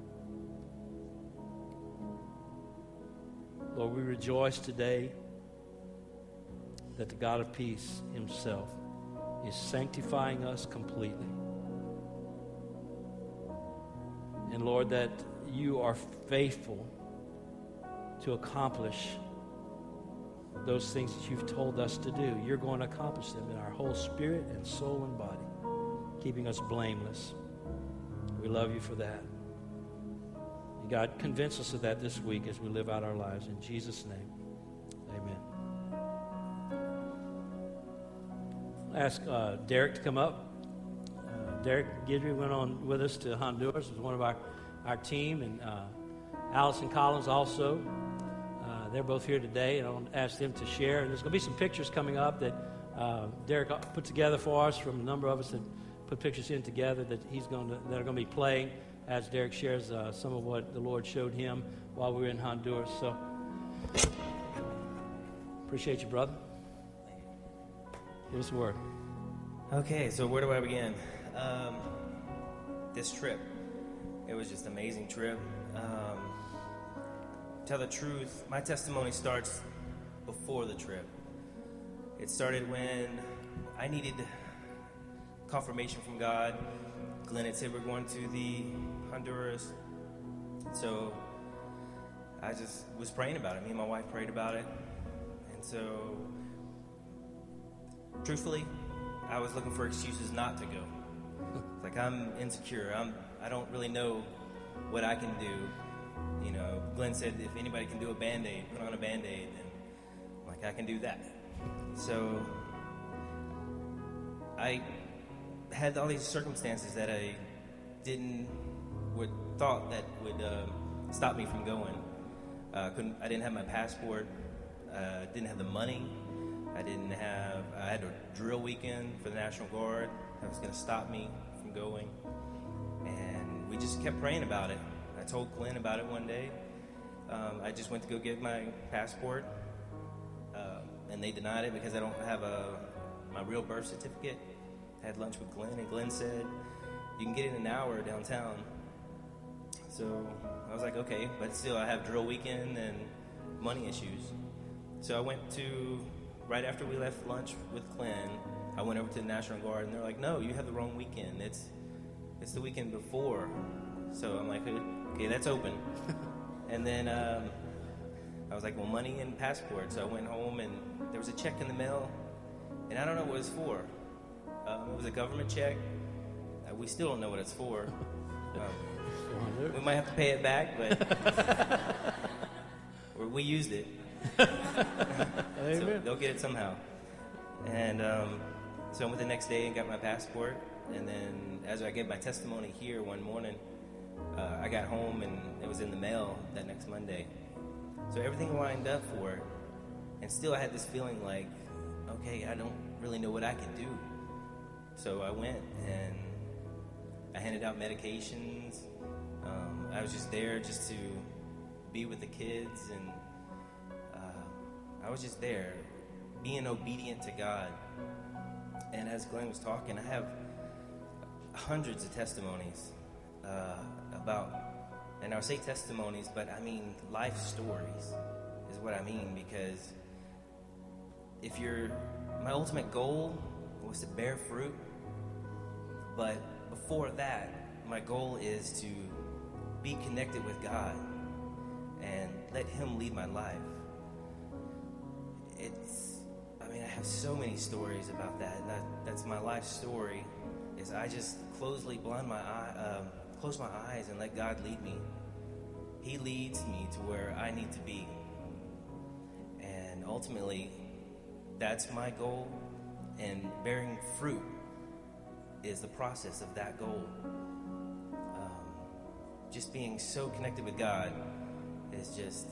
Lord, we rejoice today that the God of peace himself is sanctifying us completely. And Lord, that you are faithful to accomplish those things that you've told us to do. You're going to accomplish them in our whole spirit and soul and body, keeping us blameless. We love you for that. And God, convince us of that this week as we live out our lives. In Jesus' name, amen. Ask uh, Derek to come up. Uh, Derek Guidry went on with us to Honduras. He was one of our, our team. And uh, Allison Collins also. Uh, they're both here today, and I'll ask them to share. And there's going to be some pictures coming up that uh, Derek put together for us from a number of us that put pictures in together that he's going to that are going to be playing as Derek shares uh, some of what the Lord showed him while we were in Honduras. So appreciate you, brother. Give us a word. Okay, so where do I begin? Um, this trip, it was just an amazing trip. Um, tell the truth, my testimony starts before the trip. It started when I needed confirmation from God. Glenn had said we're going to the Honduras. So I just was praying about it. Me and my wife prayed about it. And so, truthfully, I was looking for excuses not to go. It's like, I'm insecure. I'm, I don't really know what I can do. You know, Glenn said if anybody can do a Band-Aid, put on a Band-Aid. And I'm like, I can do that. So I had all these circumstances that I didn't, would thought that would uh, stop me from going. Uh, couldn't, I didn't have my passport. Uh, didn't have the money. I didn't have, I had a drill weekend for the National Guard that was going to stop me from going. And we just kept praying about it. I told Glenn about it one day. Um, I just went to go get my passport, uh, and they denied it because I don't have a my real birth certificate. I had lunch with Glenn, and Glenn said, you can get it in an hour downtown. So I was like, okay, but still I have drill weekend and money issues. So I went to, right after we left lunch with Glenn, I went over to the National Guard, and they're like, no, you have the wrong weekend. It's it's the weekend before. So I'm like, okay, that's open. And then um, I was like, well, money and passport. So I went home, and there was a check in the mail, and I don't know what it's for. Um, it was a government check. Uh, we still don't know what it's for. Um, we might have to pay it back, but or we used it. So they'll get it somehow. And um, so I went the next day and got my passport. And then as I gave my testimony here one morning, uh, I got home and it was in the mail that next Monday. So everything lined up for it. And still I had this feeling like, okay, I don't really know what I can do. So I went and I handed out medications. Um, I was just there just to be with the kids, and uh, I was just there, being obedient to God. And as Glenn was talking, I have hundreds of testimonies uh, about, and I'll say testimonies, but I mean life stories is what I mean, because if you're, my ultimate goal was to bear fruit, but before that, my goal is to be connected with God and let Him lead my life. It's, I mean, I have so many stories about that. that that's my life story, is I just closely blind my eye, um, close my eyes and let God lead me. He leads me to where I need to be. And ultimately, that's my goal, and bearing fruit is the process of that goal. Um, just being so connected with God is just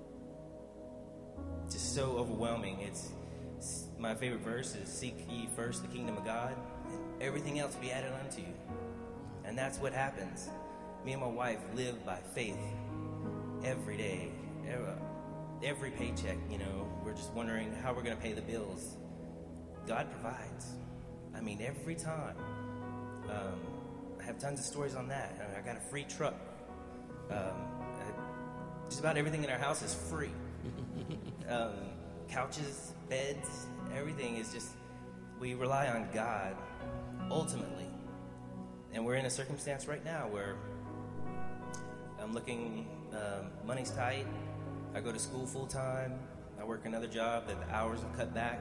just so overwhelming. It's, it's my favorite verse is, "Seek ye first the kingdom of God, and everything else will be added unto you." And that's what happens. Me and my wife live by faith every day. Every, every paycheck, you know, we're just wondering how we're going to pay the bills. God provides. I mean, every time. Um, I have tons of stories on that. I got a free truck. Um, I, just about everything in our house is free. um, couches, beds, everything is just, we rely on God ultimately. And we're in a circumstance right now where I'm looking, um, money's tight. I go to school full time. I work another job that the hours are cut back.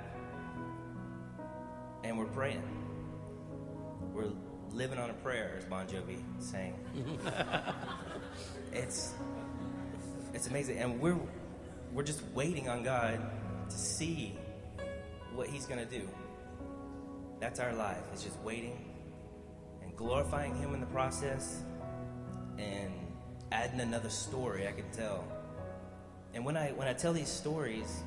And we're praying. We're living on a prayer, as Bon Jovi sang. it's it's amazing, and we're we're just waiting on God to see what He's gonna do. That's our life. It's just waiting and glorifying Him in the process, and adding another story I can tell. And when I when I tell these stories,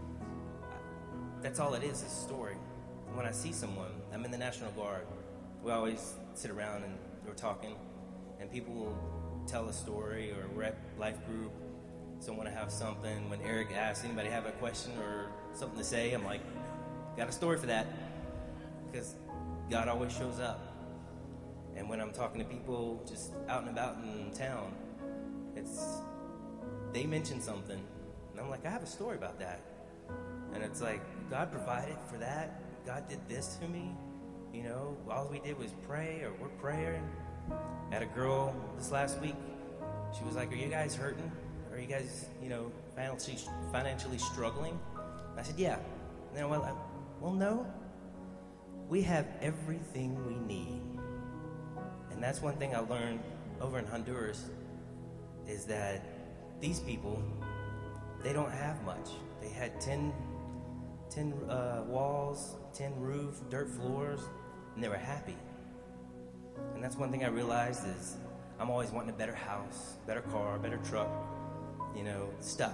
that's all it is, is a story. When I see someone, I'm in the National Guard. We always sit around and we're talking, and people will tell a story, or we're at life group, someone will have something. When Eric asks, anybody have a question or something to say, I'm like, got a story for that, because God always shows up. And when I'm talking to people just out and about in town, it's, they mention something, and I'm like, I have a story about that. And it's like, God provided for that. God did this to me. You know, all we did was pray, or we're praying. I had a girl this last week. She was like, "Are you guys hurting? Are you guys, you know, financially financially struggling?" And I said, "Yeah." And then, well, I, well, no. We have everything we need. And that's one thing I learned over in Honduras, is that these people, they don't have much. They had ten, ten uh, walls, tin roof, dirt floors, and they were happy. And that's one thing I realized, is I'm always wanting a better house, better car, better truck, you know, stuff.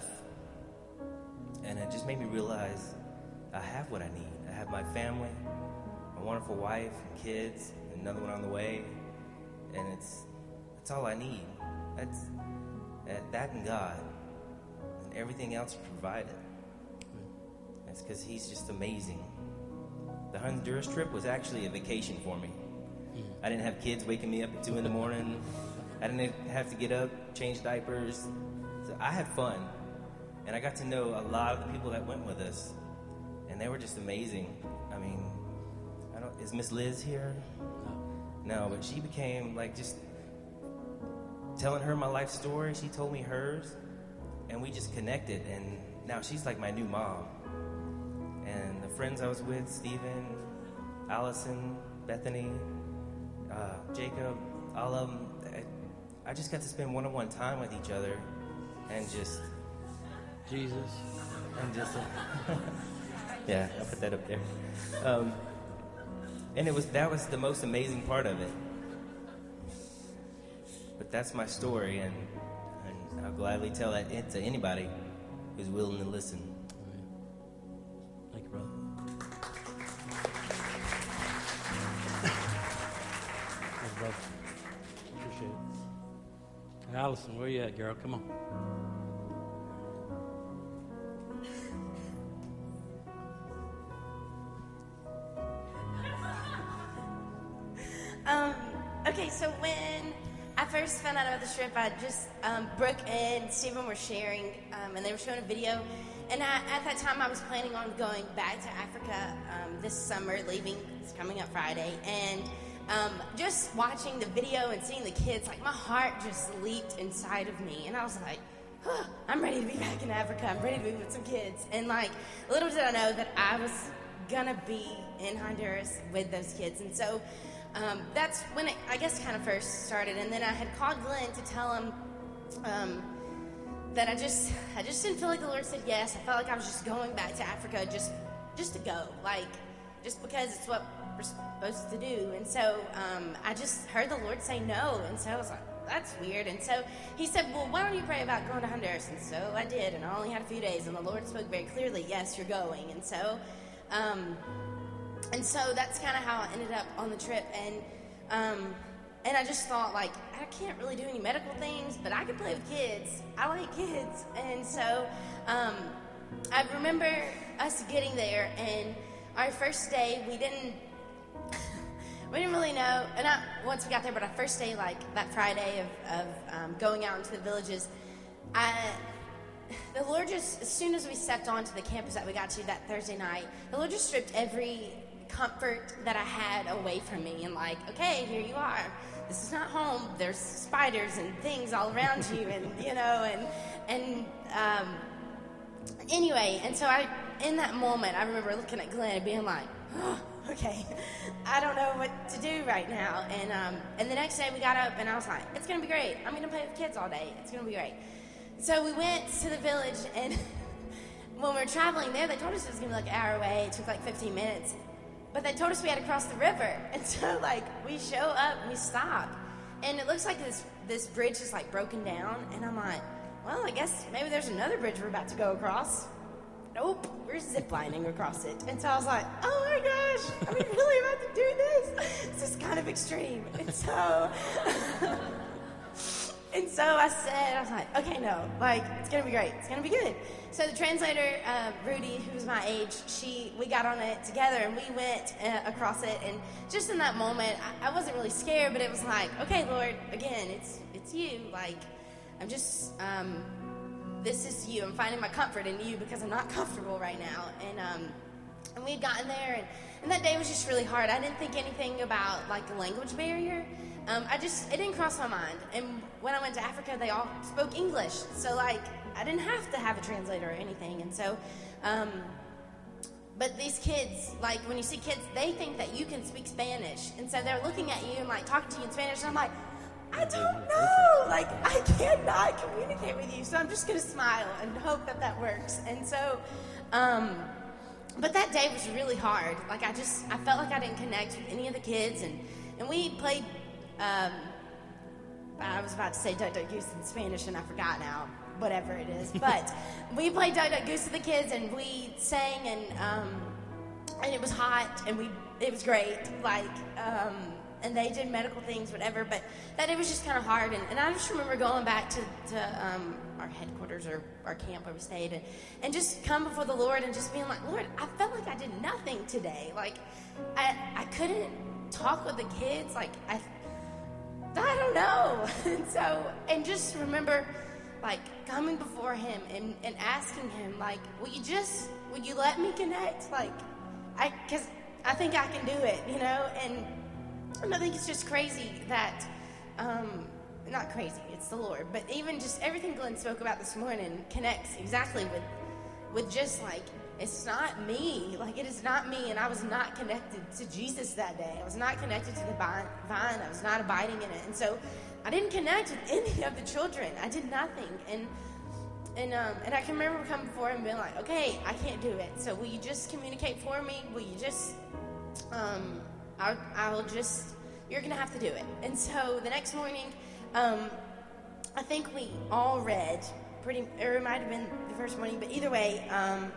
And it just made me realize I have what I need. I have my family, a wonderful wife, and kids, and another one on the way, and it's that's all I need. That's that and God, and everything else provided. It's because He's just amazing. The Honduras trip was actually a vacation for me. I didn't have kids waking me up at two in the morning. I didn't have to get up, change diapers. So I had fun. And I got to know a lot of the people that went with us. And they were just amazing. I mean, I don't, is Miss Liz here? No, but she became like, just telling her my life story. She told me hers. And we just connected. And now she's like my new mom. And the friends I was with, Stephen, Allison, Bethany, uh, Jacob, all of them, I, I just got to spend one-on-one time with each other, and just Jesus, and just uh, yeah, I'll put that up there. Um, and it was that was the most amazing part of it. But that's my story, and, and I'll gladly tell that it to anybody who's willing to listen. Thank you, brother. Thank you, brother. Appreciate it. Allison, where you at, girl? Come on. Um, okay, so when I first found out about the trip, I just, um, Brooke and Stephen were sharing, um, and they were showing a video. And I, at that time, I was planning on going back to Africa um, this summer, leaving, it's coming up Friday. And um, just watching the video and seeing the kids, like, my heart just leaped inside of me. And I was like, huh, I'm ready to be back in Africa. I'm ready to be with some kids. And, like, little did I know that I was going to be in Honduras with those kids. And so um, that's when it, I guess, kind of first started. And then I had called Glenn to tell him um, that I just, I just didn't feel like the Lord said yes. I felt like I was just going back to Africa just just to go, like, just because it's what we're supposed to do. And so um, I just heard the Lord say no, and so I was like, that's weird. And so he said, well, why don't you pray about going to Honduras? And so I did, and I only had a few days, and the Lord spoke very clearly, yes, you're going. And so um, and so that's kind of how I ended up on the trip. And um, and I just thought, like, I can't really do any medical things, but I can play with kids. I like kids. And so um, I remember us getting there, and our first day, we didn't We didn't really know, and not once we got there, but our first day, like that Friday of, of um, going out into the villages, I, the Lord just, as soon as we stepped onto the campus that we got to that Thursday night, the Lord just stripped every comfort that I had away from me, and like, okay, here you are. This is not home. There's spiders and things all around you, and you know, and and um, anyway, and so I, in that moment, I remember looking at Glenn and being like, oh, okay, I don't know what to do right now. And um, and the next day we got up, and I was like, it's going to be great. I'm going to play with kids all day. It's going to be great. So we went to the village, and when we were traveling there, they told us it was going to be like an hour away. It took like fifteen minutes. But they told us we had to cross the river. And so, like, we show up, and we stop. And it looks like this, this bridge is, like, broken down. And I'm like, well, I guess maybe there's another bridge we're about to go across. Nope, we're ziplining across it. And so I was like, oh my gosh, are we really about to do this? This is kind of extreme. And so, and so I said, I was like, okay, no, like, it's going to be great. It's going to be good. So the translator, uh, Rudy, who's my age, she, we got on it together, and we went uh, across it. And just in that moment, I, I wasn't really scared, but it was like, okay, Lord, again, it's, it's you. Like, I'm just, um, this is you. I'm finding my comfort in you because I'm not comfortable right now. And um, and we had gotten there, and, and that day was just really hard. I didn't think anything about, like, the language barrier. Um, I just, it didn't cross my mind. And when I went to Africa, they all spoke English. So, like, I didn't have to have a translator or anything. And so, um, but these kids, like, when you see kids, they think that you can speak Spanish. And so they're looking at you and, like, talking to you in Spanish. And I'm like, I don't know. Like, I cannot communicate with you. So I'm just going to smile and hope that that works. And so, um, but that day was really hard. Like, I just, I felt like I didn't connect with any of the kids. And, and we played, um, I was about to say Duck, Duck, Goose in Spanish, and I forgot now. Whatever it is. But we played Duck, Duck, Goose with the kids, and we sang, and, um, and it was hot, and we, it was great. Like, um, and they did medical things, whatever, but that it was just kind of hard. And, and I just remember going back to, to um, our headquarters or our camp where we stayed, and, and just come before the Lord and just being like, Lord, I felt like I did nothing today. Like, I I couldn't talk with the kids. Like, I, I don't know. And so, and just remember, like, coming before him and, and asking him, like, will you just, will you let me connect? Like, I, because I think I can do it, you know? And And I think it's just crazy that, um, not crazy, it's the Lord, but even just everything Glenn spoke about this morning connects exactly with, with just like, it's not me, like it is not me, and I was not connected to Jesus that day. I was not connected to the vine, vine. I was not abiding in it, and so I didn't connect with any of the children. I did nothing, and and um, and I can remember coming before him and being like, okay, I can't do it, so will you just communicate for me? Will you just, um, I'll, I'll just, you're going to have to do it. And so the next morning, um, I think we all read, pretty, or it might have been the first morning, but either way, um,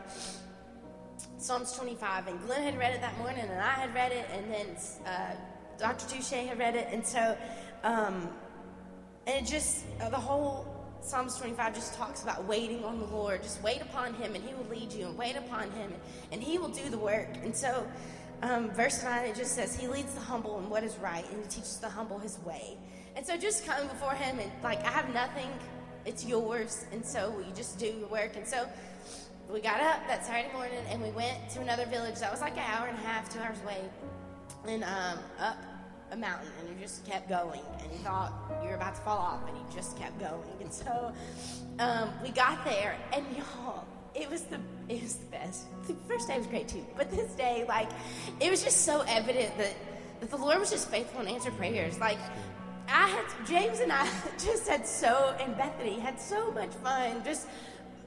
Psalms twenty-five, and Glenn had read it that morning, and I had read it, and then uh, Doctor Touche had read it, and so, um, and it just, uh, the whole Psalms twenty-five just talks about waiting on the Lord. Just wait upon him, and he will lead you, and wait upon him, and, and he will do the work. And so, Um, verse nine, it just says, he leads the humble in what is right, and he teaches the humble his way. And so just coming before him and, like, I have nothing, it's yours, and so will you just do your work? And so we got up that Saturday morning, and we went to another village that was like an hour and a half, two hours away, and um, up a mountain, and you just kept going, and you thought you were about to fall off, and you just kept going. And so um, we got there, and y'all, It was the it was the best. The first day was great too, but this day, like, it was just so evident that, that the Lord was just faithful and answered prayers. Like, I had James and I just had so and Bethany had so much fun, just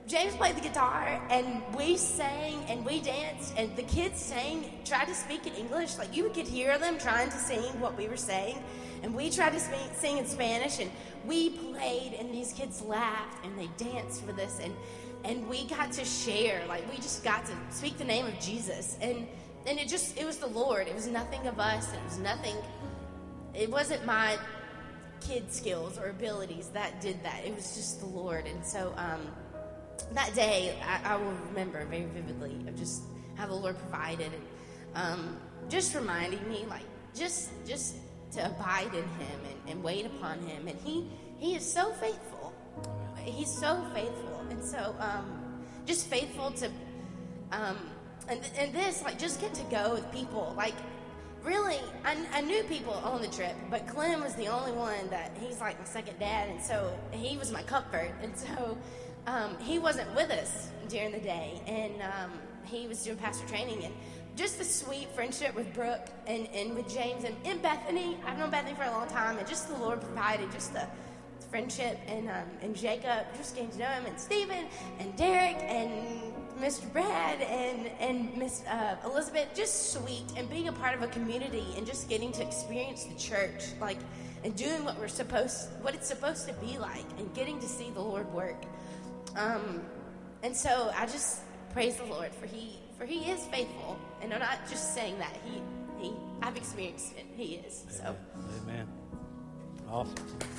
James played the guitar, and we sang, and we danced, and the kids sang, tried to speak in English. Like, you could hear them trying to sing what we were saying, and we tried to speak, sing in Spanish, and we played, and these kids laughed, and they danced with us, and, and we got to share. Like, we just got to speak the name of Jesus, and, and it just, it was the Lord. It was nothing of us, and it was nothing, it wasn't my kid skills or abilities that did that. It was just the Lord, and so, um, that day, I, I will remember very vividly of just how the Lord provided, and um, just reminding me, like, just just to abide in Him and, and wait upon Him. And He He is so faithful. He's so faithful, and so um, just faithful to, um, and and this, like, just get to go with people. Like, really, I, I knew people on the trip, but Clem was the only one that he's like my second dad, and so he was my comfort, and so. Um, he wasn't with us during the day, and um, he was doing pastor training, and just the sweet friendship with Brooke and, and with James and, and Bethany. I've known Bethany for a long time, and just the Lord provided just the friendship, and um, and Jacob, just getting to know him, and Stephen and Derek and Mister Brad and and Miss uh, Elizabeth, just sweet, and being a part of a community and just getting to experience the church, like, and doing what we're supposed, what it's supposed to be like, and getting to see the Lord work. Um, and so I just praise the Lord for he, for he is faithful, and I'm not just saying that. He, he, I've experienced it. He is. So. Amen. Awesome.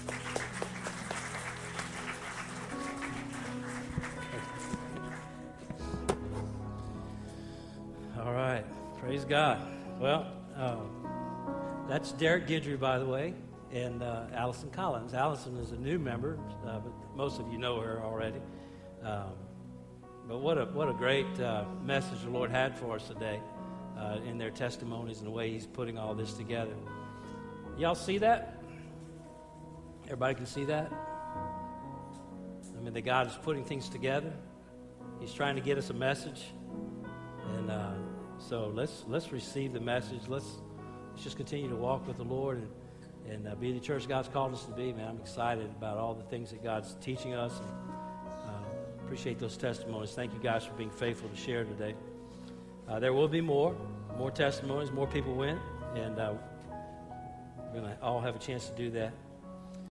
All right. Praise God. Well, uh, that's Derek Guidry, by the way, and uh, Allison Collins. Allison is a new member, uh, but most of you know her already. Um, but what a what a great uh, message the Lord had for us today uh, in their testimonies and the way He's putting all this together. Y'all see that? Everybody can see that? I mean, that God is putting things together. He's trying to get us a message, and uh, so let's let's receive the message. Let's let's just continue to walk with the Lord and and uh, be the church God's called us to be. Man, I'm excited about all the things that God's teaching us. And, appreciate those testimonies. Thank you guys for being faithful to share today. Uh, there will be more, more testimonies, more people win, and uh, we're going to all have a chance to do that.